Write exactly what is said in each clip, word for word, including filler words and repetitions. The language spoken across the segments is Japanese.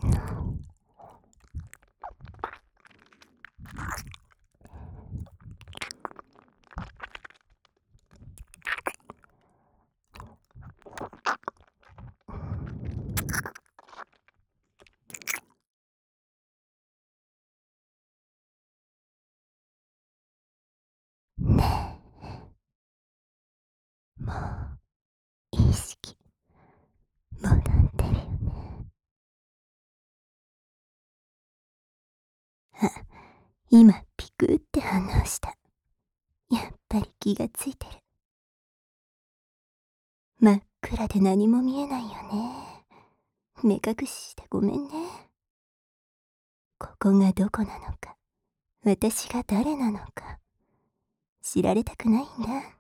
ねえ、もう意識戻ってるよね。あ、今ピクって反応した。やっぱり気がついてる。真っ暗で何も見えないよね。目隠ししてごめんね。ここがどこなのか、私が誰なのか、知られたくないんだ。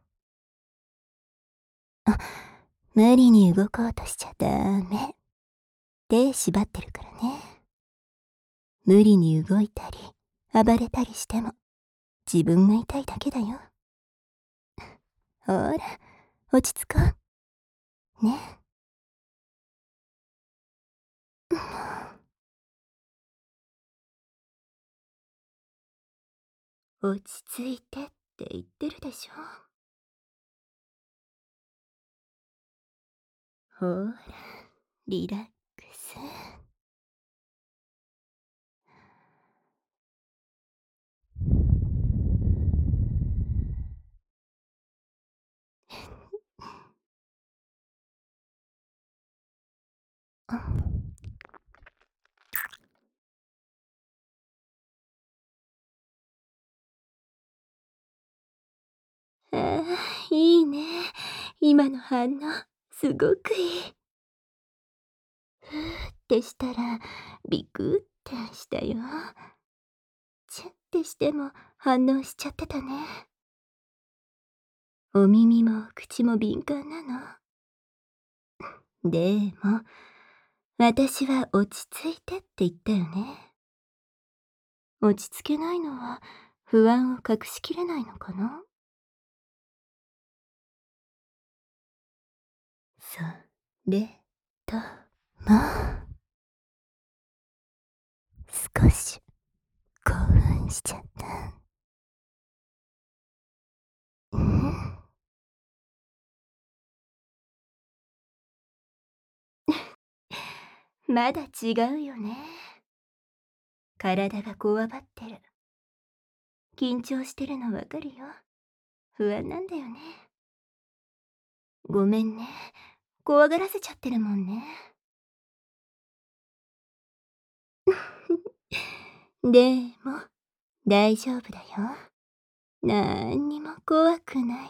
あ、無理に動こうとしちゃダメ。手縛ってるからね。無理に動いたり、暴れたりしても、自分が痛いだけだよ。ほら、落ち着こう。ね。落ち着いてって言ってるでしょ。ほら、リラックス。ああ、いいね。今の反応、すごくいい。ふーってしたら、ビクってしたよ。チュってしても反応しちゃってたね。お耳も口も敏感なの。でも、私は落ち着いてって言ったよね。落ち着けないのは不安を隠しきれないのかな。それとも、少し興奮しちゃった。うん。まだ違うよね。体がこわばってる。緊張してるのわかるよ。不安なんだよね。ごめんね。怖がらせちゃってるもんね。でも、大丈夫だよ。なんにも怖くない。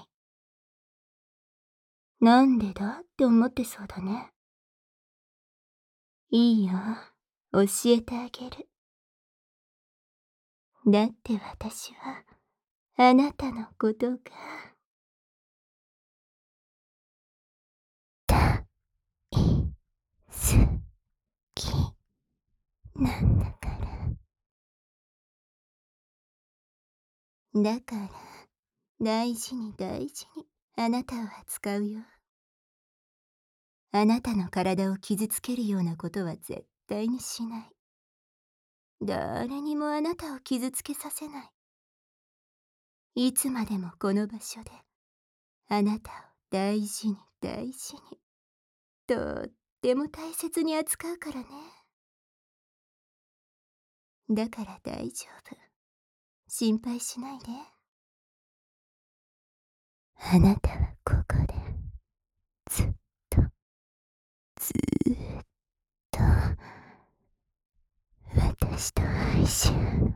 なんでだって思ってそうだね。いいよ。教えてあげる。だって私は、あなたのことが、大好きなんだから。だから、大事に大事にあなたを扱うよ。あなたの体を傷つけるようなことは絶対にしない。誰にもあなたを傷つけさせない。いつまでもこの場所で、あなたを大事に大事に、とっても大切に扱うからね。だから大丈夫。心配しないで。あなたはここで、ずっと、ずーっと、私と一緒なの。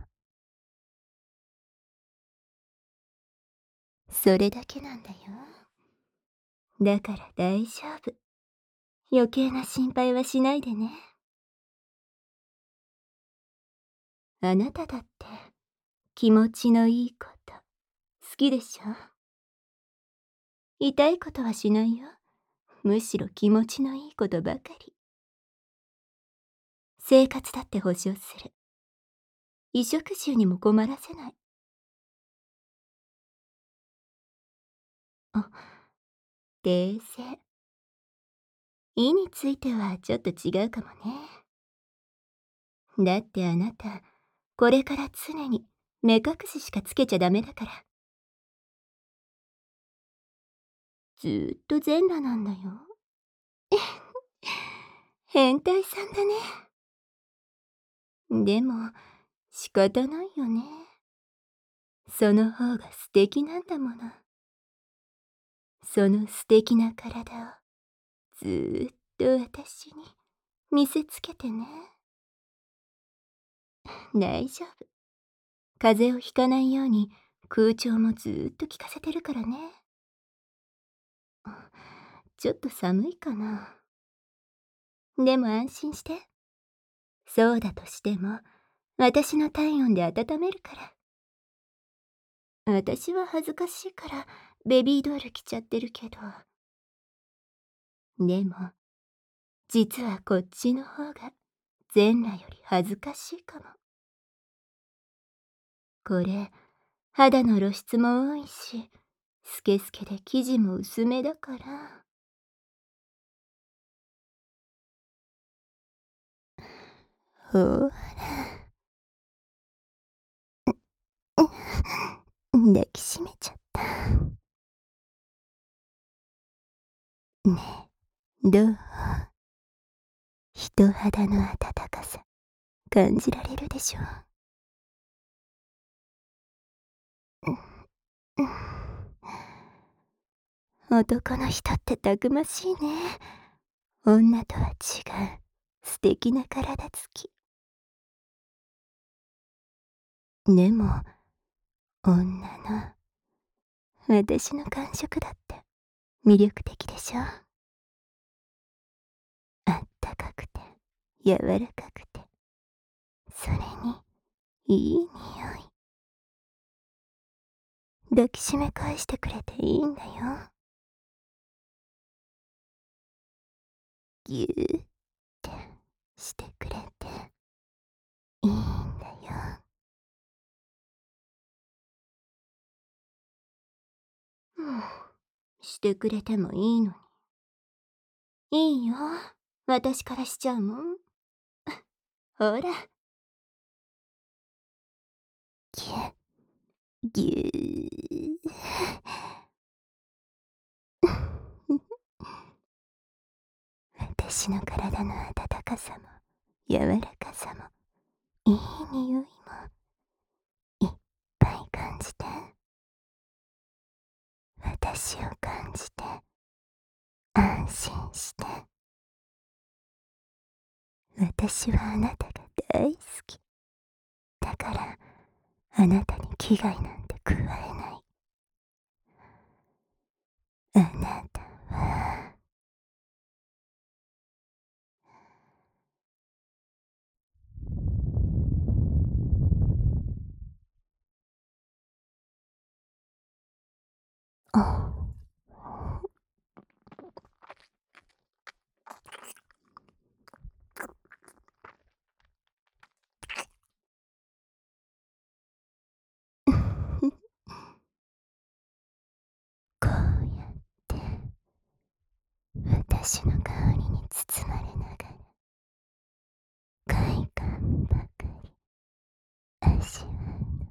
それだけなんだよ。だから大丈夫。余計な心配はしないでね。あなただって気持ちのいいこと好きでしょ。痛いことはしないよ。むしろ気持ちのいいことばかり。生活だって保証する。衣食住にも困らせない。あ、訂正。意についてはちょっと違うかもね。 だってあなた、これから常に目隠ししかつけちゃダメだから。ずーっと全裸なんだよ。変態さんだね。でも、仕方ないよね。その方が素敵なんだもの。その素敵な体をずーっと私に見せつけてね。大丈夫。風邪をひかないように空調もずーっと効かせてるからね。ちょっと寒いかな。でも安心して。そうだとしても、私の体温で温めるから。私は恥ずかしいからベビードール着ちゃってるけど。でも、実はこっちの方が全裸より恥ずかしいかも。これ、肌の露出も多いし、スケスケで生地も薄めだから。ほら、抱きしめちゃった。ねえ、どう？人肌の温かさ、感じられるでしょ？うん、男の人ってたくましいね。女とは違う素敵な体つき。でも、女の私の感触だって魅力的でしょ？あったかくて柔らかくて、それにいい匂い。抱きしめ返してくれていいんだよ。ぎゅーってしてくれていいんだよ。うん、してくれてもいいのに。いいよ、私からしちゃうもん。ほら、ぎゅぎゅー。私の体の温かさも柔らかさもいい匂いもいっぱい感じて、私を感じて安心して。私はあなたが大好きだから、あなたに危害なんて加えない。あなたはあ、こうやって私の香りに包まれながら快感ばかり味わう。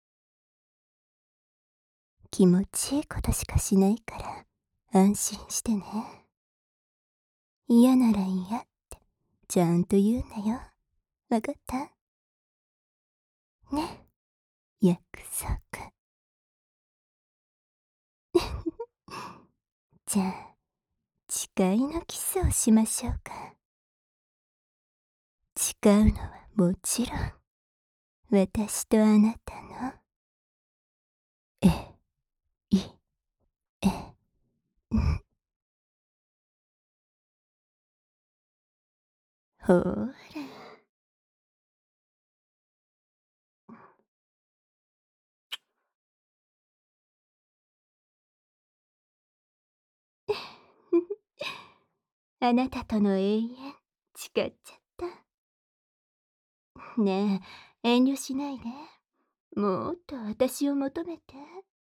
気持ちいいことしかしないから安心してね。嫌なら嫌ってちゃんと言うんだよ。わかった？ね、約束。じゃあ、誓いのキスをしましょうか。誓うのはもちろん私とあなたのえいえん。ほーら、あなたとの永遠誓っちゃった。ねえ、遠慮しないで。もっと私を求めて。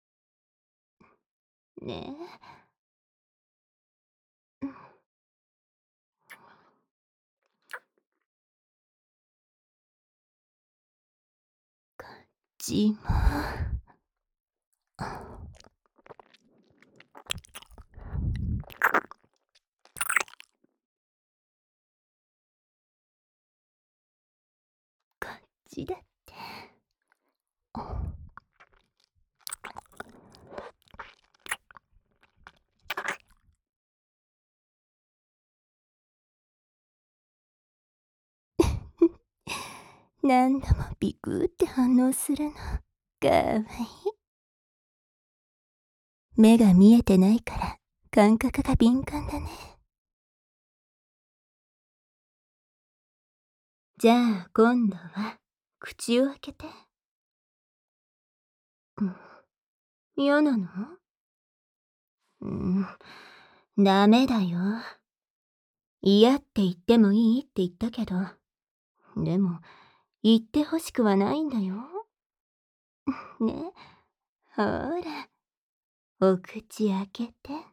ねえ。 ちもこっちだって。何度もビクって反応するの。かわいい。目が見えてないから感覚が敏感だね。じゃあ今度は口を開けて。うん、嫌なの？うん、ダメだよ。嫌って言ってもいいって言ったけど、でも言ってほしくはないんだよ。ね、ほら、お口開けて。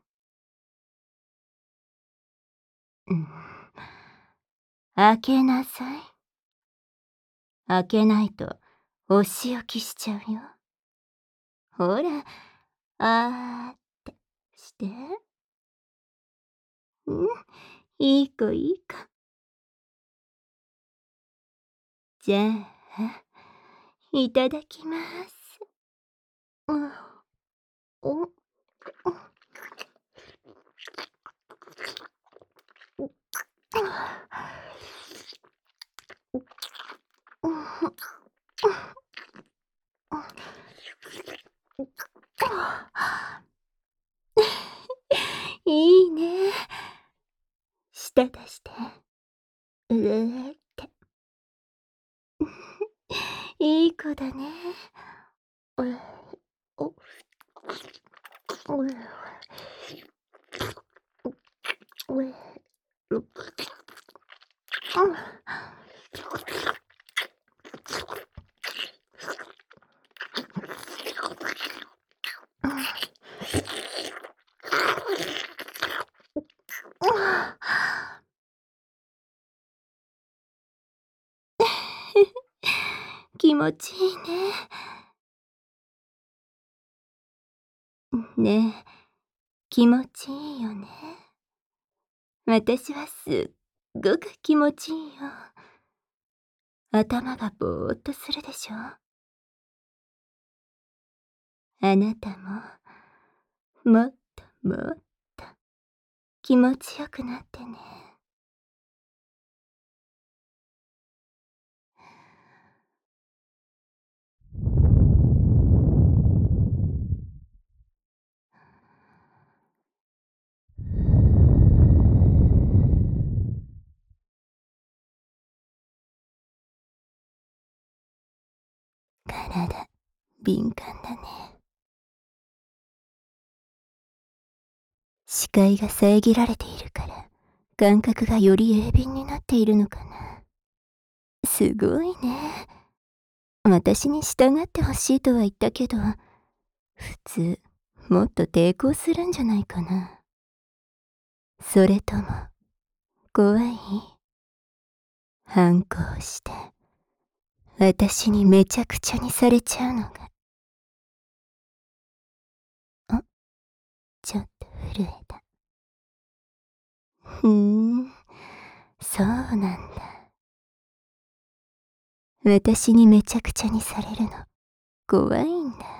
うん、開けなさい。開けないとお仕置きしちゃうよ。ほら、あーってして。うん、いい子いい子。じゃあ、いただきます。うん、お、いいね。舌出して。うーって。いい子だね。うお、うううう気持ちいいね。ねえ、気持ちいいよね。私はすっごく気持ちいいよ。頭がぼーっとするでしょ。あなたも、もっともっと気持ちよくなってね。体、敏感だね。視界が遮られているから、感覚がより鋭敏になっているのかな。すごいね。私に従ってほしいとは言ったけど、普通、もっと抵抗するんじゃないかな。それとも、怖い？反抗して、私にめちゃくちゃにされちゃうのが。あ、ちょっと震えた。ふーん、そうなんだ。私にめちゃくちゃにされるの、怖いんだ。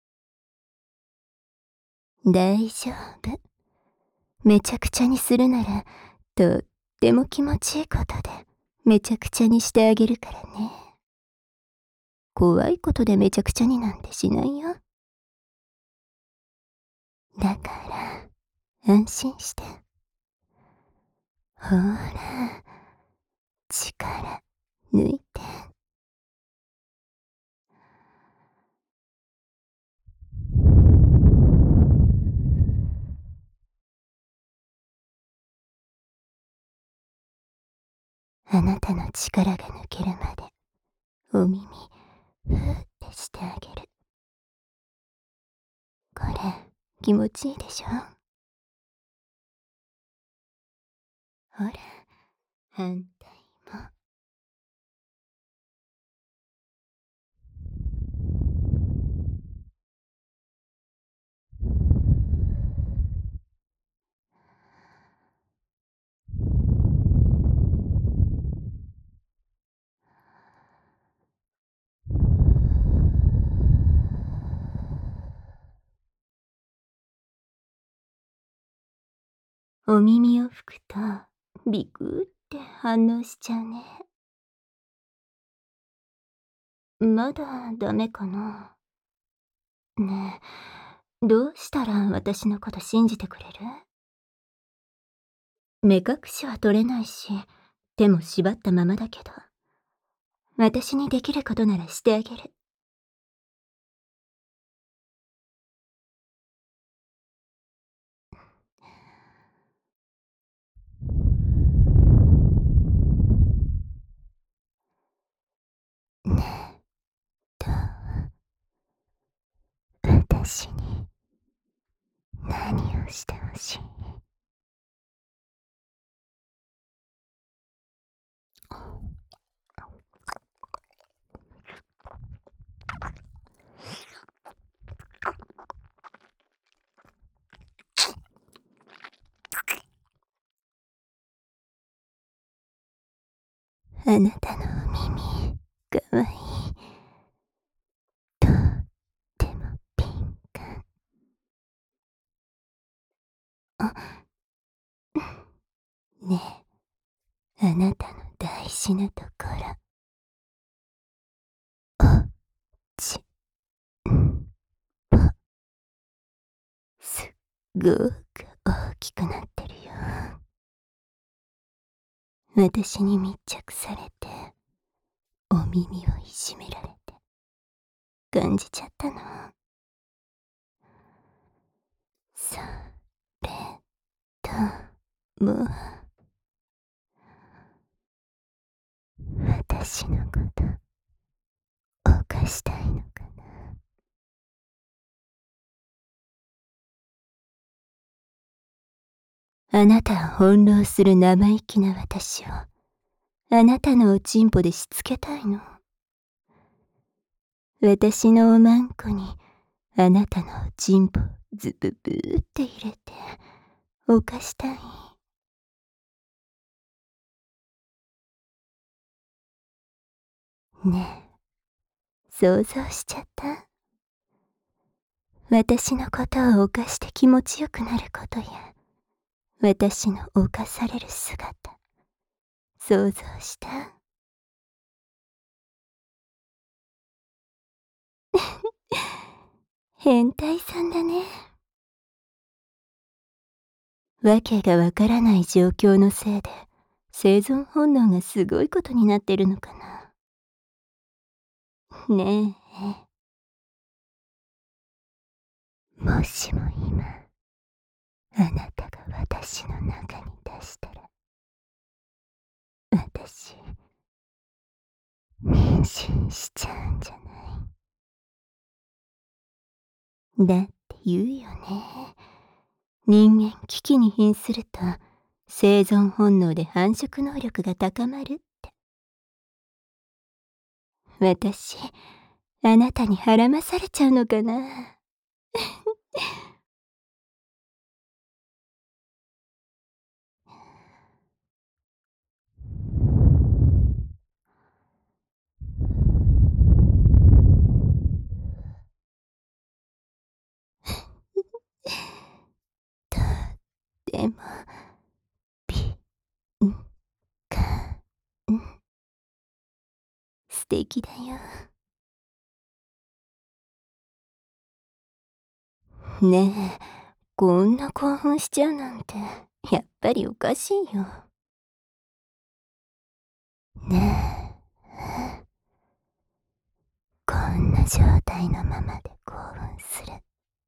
大丈夫。めちゃくちゃにするなら、とっても気持ちいいことで、めちゃくちゃにしてあげるからね。怖いことでめちゃくちゃになんてしないよ。だから、安心して。ほら、力抜いて。あなたの力が抜けるまで、お耳、ふーってしてあげる。これ、気持ちいいでしょ？ほら、反対も。 お耳を拭くとビクって反応しちゃうね。まだダメかな。ねえ、どうしたら私のこと信じてくれる？目隠しは取れないし、手も縛ったままだけど、私にできることならしてあげる。ねえ、どう？私に何をしてほしい？あなたのお耳、かわいい。とってもピンク。あ、ねえ、あなたの大事なところ。おちんぽ。すっごく大きくなってるよ。私に密着されて、お耳をいじめられて、感じちゃったの。それとも、私のこと犯したいのかな。あなたを翻弄する生意気な私を、あなたのおちんぽでしつけたいの。私のおまんこに、あなたのおちんぽズブブーって入れて、犯したい。ねえ、想像しちゃった？私のことを犯して気持ちよくなることや、私の犯される姿、想像した？変態さんだね。わけがわからない状況のせいで、生存本能がすごいことになってるのかな。ねえ、もしも今、あなたが私の中に出したら、私、妊娠しちゃうんじゃない？だって言うよね。人間危機に瀕すると、生存本能で繁殖能力が高まるって。私、あなたにはらまされちゃうのかな。とっても、ピンカン、素敵だよ。ねえ、こんな興奮しちゃうなんて、やっぱりおかしいよ。ねえ、こんな状態のままで興奮するって、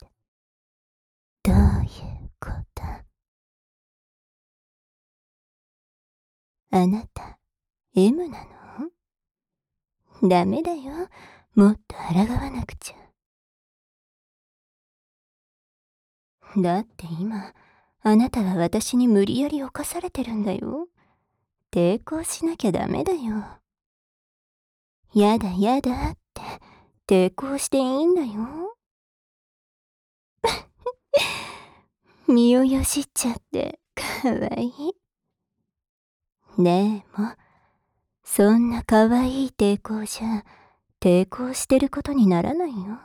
どういうこと？あなた、エム なの？ダメだよ。もっと抗わなくちゃ。だって今、あなたは私に無理やり侵されてるんだよ。抵抗しなきゃダメだよ。やだやだって、抵抗していいんだよ。身をよしっちゃって、かわいい。ねえ、もう、そんなかわいい抵抗じゃ、抵抗してることにならないよ。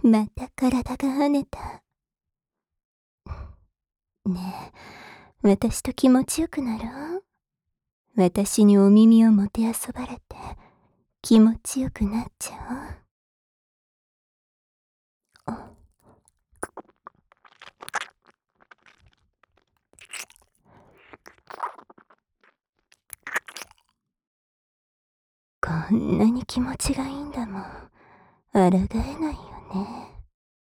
また体が跳ねた。ねえ、私と気持ちよくなろう。私にお耳をもてあそばれて気持ちよくなっちゃおう。こんなに気持ちがいいんだもん。抗えないよね。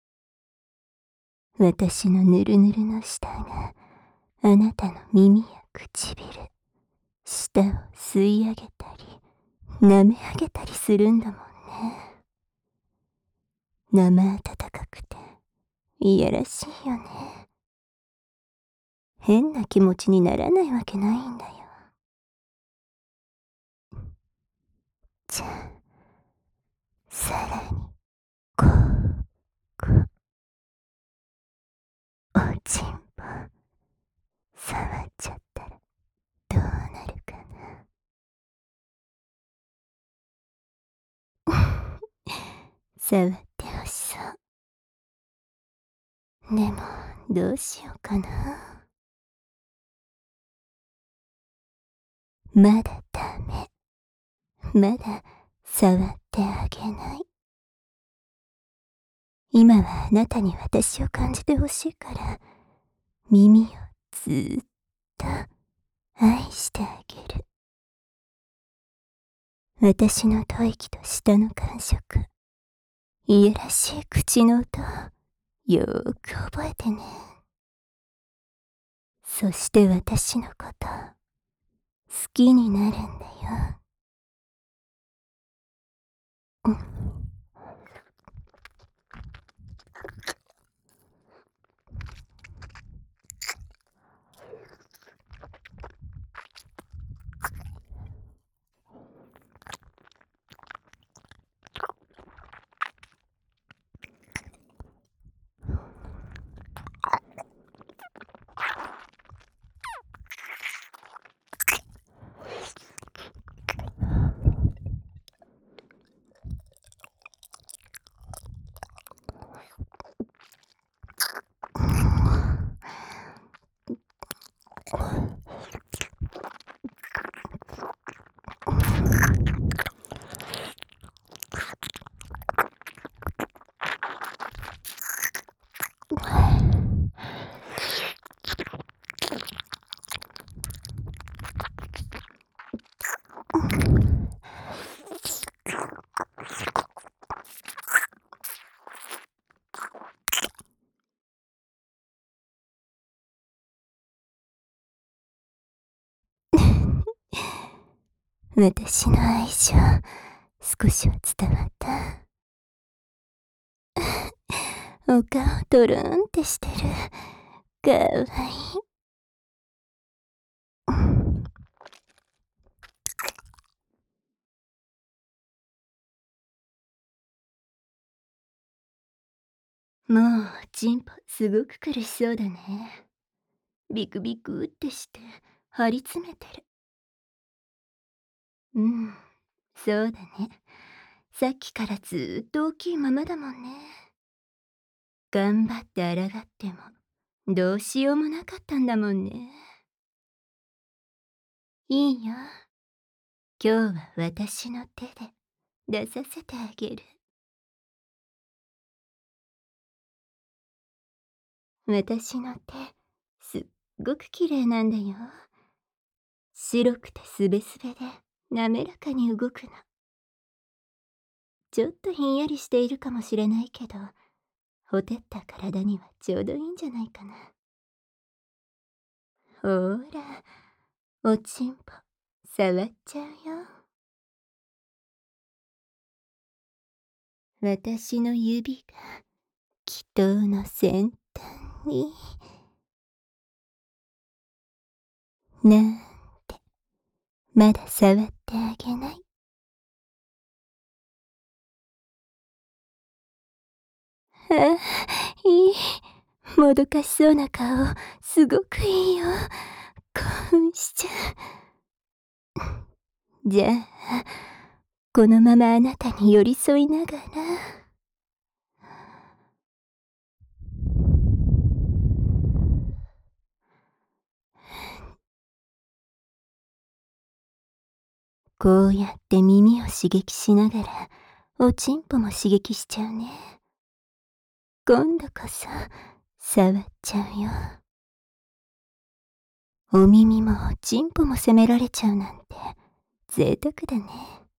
私のぬるぬるの舌があなたの耳や唇、舌を吸い上げたり舐め上げたりするんだもんね。生温かくていやらしいよね。変な気持ちにならないわけないんだよ。じゃあさらにこうこうおちんぽ触っちゃったらどうなるかな。触ってほしそう。でもどうしようかな。まだダメ。まだ触ってあげない。今はあなたに私を感じてほしいから耳をずーっと愛してあげる。私の吐息と舌の感触、いやらしい口の音をよーく覚えてね。そして私のこと好きになるんだよ。うん。私の愛情少しは伝わった。お顔トロンってしてる。かわいい。もうチンポすごく苦しそうだね。ビクビクってして張り詰めてる。うん、そうだね。さっきからずーっと大きいままだもんね。頑張って抗ってもどうしようもなかったんだもんね。いいよ。今日は私の手で出させてあげる。私の手すっごく綺麗なんだよ。白くてすべすべで滑らかに動くの。ちょっとひんやりしているかもしれないけど、ほてった体にはちょうどいいんじゃないかな。ほーら、おちんぽ触っちゃうよ。私の指が祈祷の先端になんてまだ触ってあげない。あ、いい。もどかしそうな顔、すごくいいよ。興奮しちゃう。じゃあ、このままあなたに寄り添いながら、 こうやって耳を刺激しながらおちんぽも刺激しちゃうね。今度こそ触っちゃうよ。お耳もおちんぽも責められちゃうなんて贅沢だね。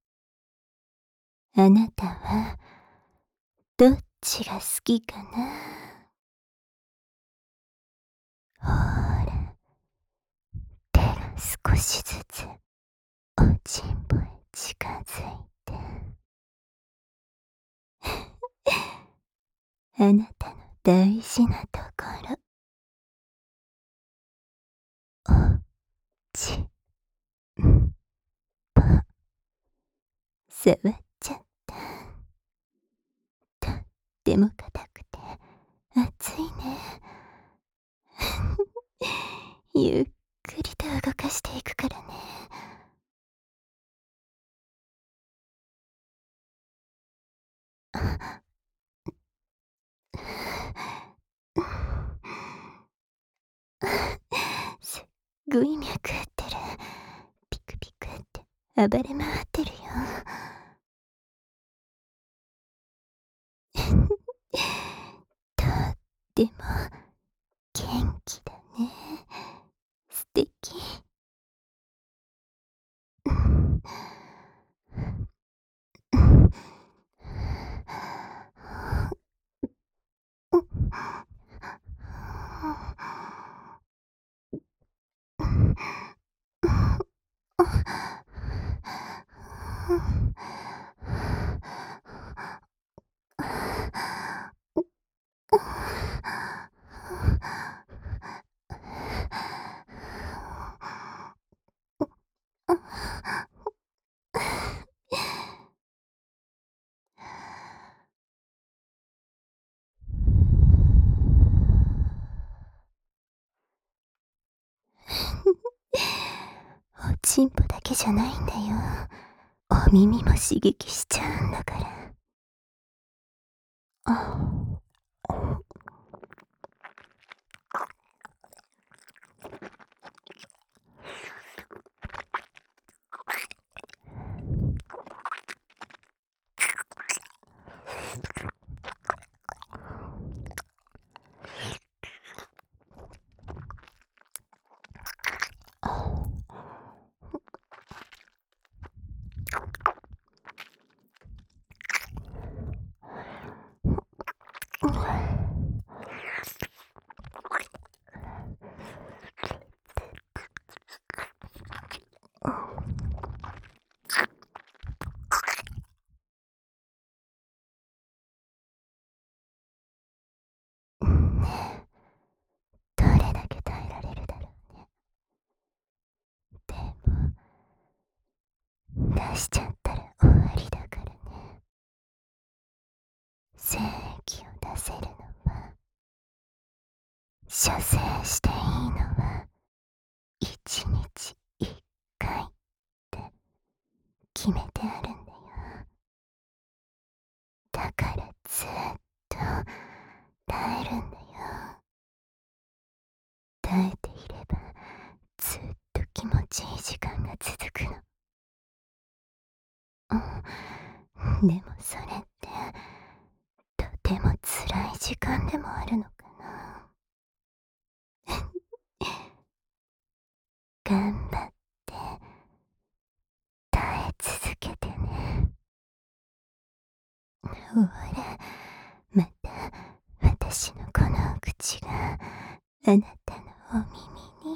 あなたはどっちが好きかな。ほら、手が少しずつおちんぽへ近づいてあなたの大事なところ、おちんぽ触っちゃった。とっても硬くて熱いね。ゆっくりと動かしていくからね。すっごい脈打ってる。ピクピクって暴れ回ってるよ。とっても元気だね。素敵。おちんぽだけじゃないんだよ。お耳も刺激しちゃうんだから。どれだけ耐えられるだろうね。でも出しちゃったら終わりだからね。精液を出せるのは、射精していいのは一日一回って決めてあるんだよ。だからずっと耐えるんだよ。耐えていればずっと気持ちいい時間が続くの。うん、でもそれってとても辛い時間でもあるのかな。頑張って耐え続けてね。ほら、また私のこの口があなたのお耳に。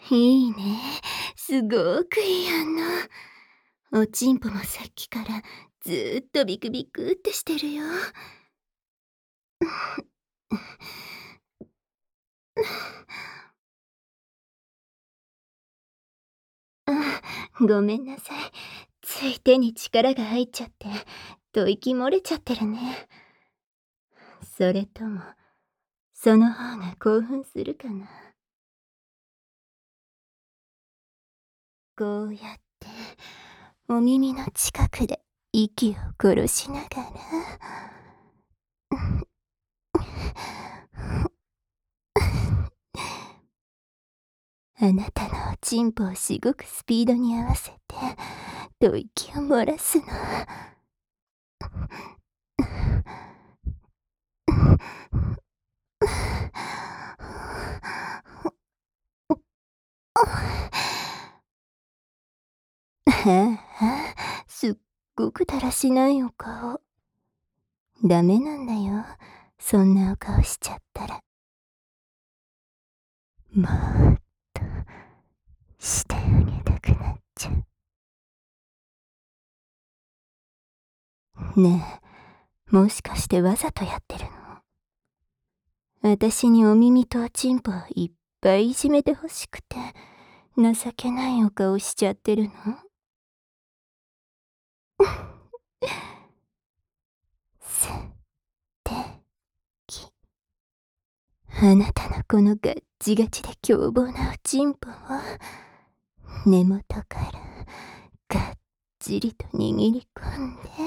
いいね。すごくいい反応。おちんぽもさっきからずーっとビクビクってしてるよ。あ、ごめんなさい。つい手に力が入っちゃって、吐息漏れちゃってるね。それとも、その方が興奮するかな。こうやってお耳の近くで息を殺しながらあなたのおちんぽをしごくスピードに合わせて吐息を漏らすの。ああ、すっごくだらしないお顔。ダメなんだよ。そんなお顔しちゃったら。もっとしてあげたくなっちゃう。ねえ、もしかしてわざとやってるの？私にお耳とおちんぽをいっぱいいじめてほしくて、情けないお顔しちゃってるの？すてき。あなたのこのガッチガチで凶暴なおちんぽを根元からがっちりと握り込んで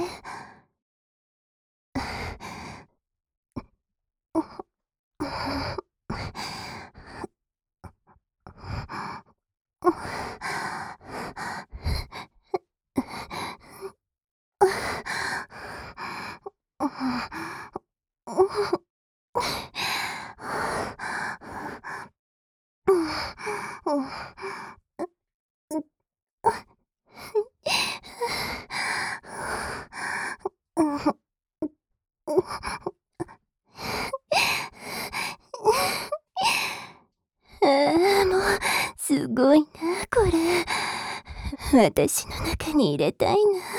ああ、もう、すごいな、これ。私の中に入れたい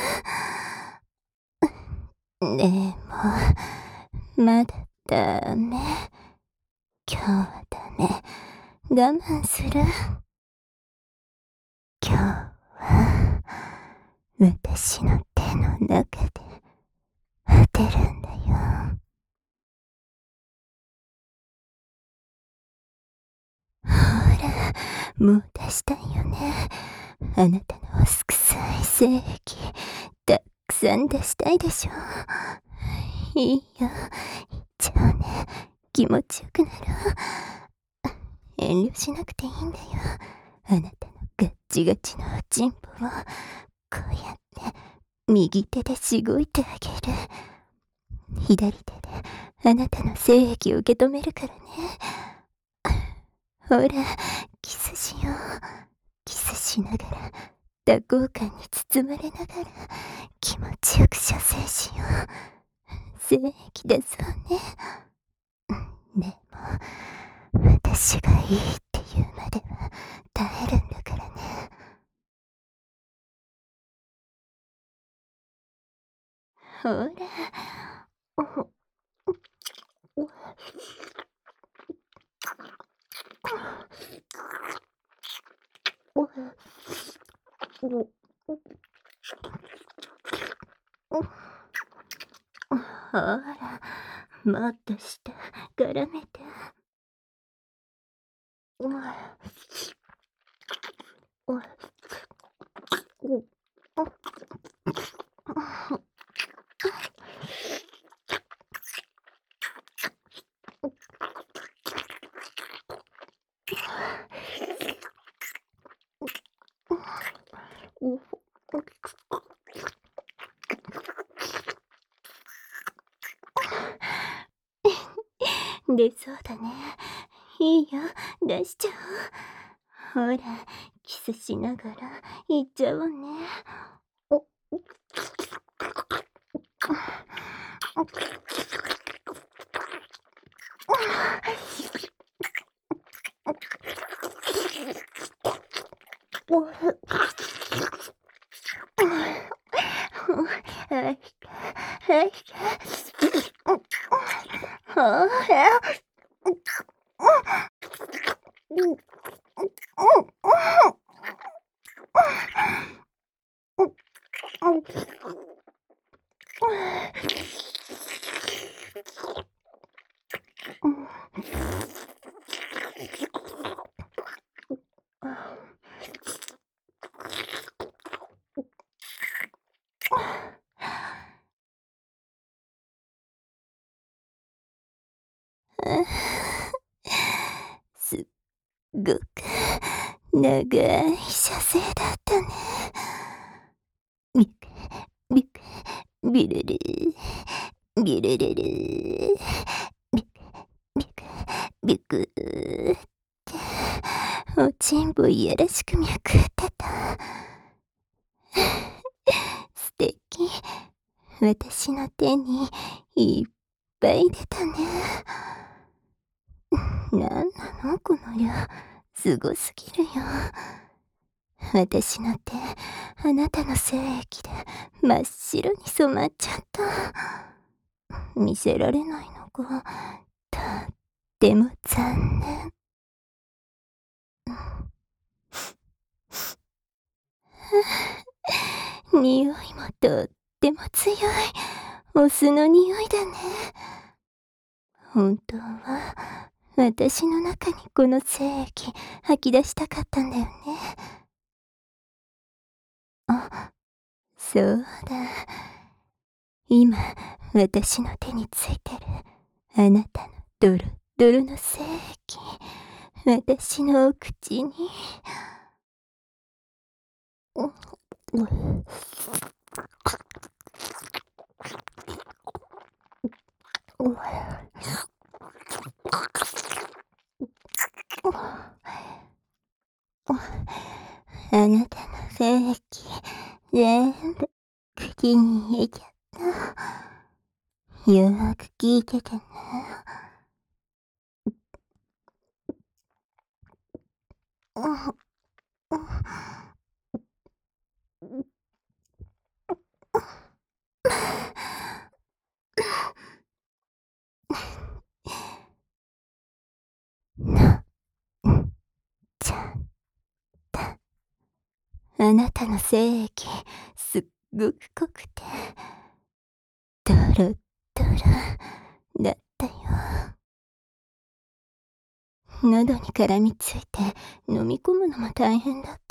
な。でも、まだダメ。今日はダメ。我慢する。今日は、私の手の中で、当てるんだよ。ほら、もう出したいよね。あなたのすくさい精液、たくさん出したいでしょ。いいよ。じゃあね、気持ちよくなる。遠慮しなくていいんだよ。あなたのガッチガチのおちんぽを、こうやって、右手でしごいてあげる。左手で、あなたの精液を受け止めるからね。ほら、キスしよう。キスしながら、多幸感に包まれながら、気持ちよく射精しよう。精液出そうね。でも、私がいいって言うまでは耐えるんだからね。ほら。ほら、もっとして絡めて。出そうだね。いいよ、出しちゃおう。ほら、キスしながらいっちゃおうね。おすっごく長い射精だったね。ビクビクビルルビルルルビクビクビクっておちんぼいやらしく脈打ってた。素敵。私の手にいっぱい出たね。なんなのこの量、すごすぎるよ。私の手、あなたの精液で真っ白に染まっちゃった。見せられないのがとっても残念。匂いもとっても強いオスの匂いだね。本当は私の中にこの精液吐き出したかったんだよね。あ、そうだ。今私の手についてるあなたのドロドロの精液、私のお口に。あなたの精液全部口に入れちゃった。よーく聞いててね。な、ちゃんた。あなたの精液すっごく濃くてドロドロだったよ。喉に絡みついて飲み込むのも大変だった。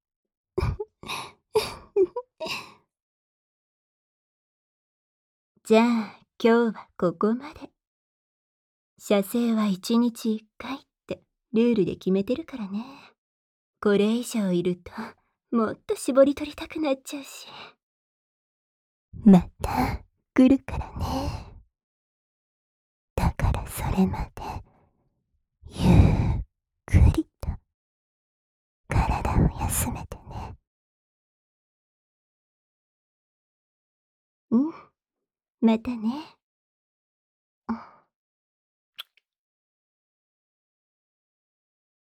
じゃあ今日はここまで。射精はいちにちいっかいってルールで決めてるからね。これ以上いるともっと絞り取りたくなっちゃうし。また来るからね。だからそれまでゆっくりと体を休めてね。うん、またね。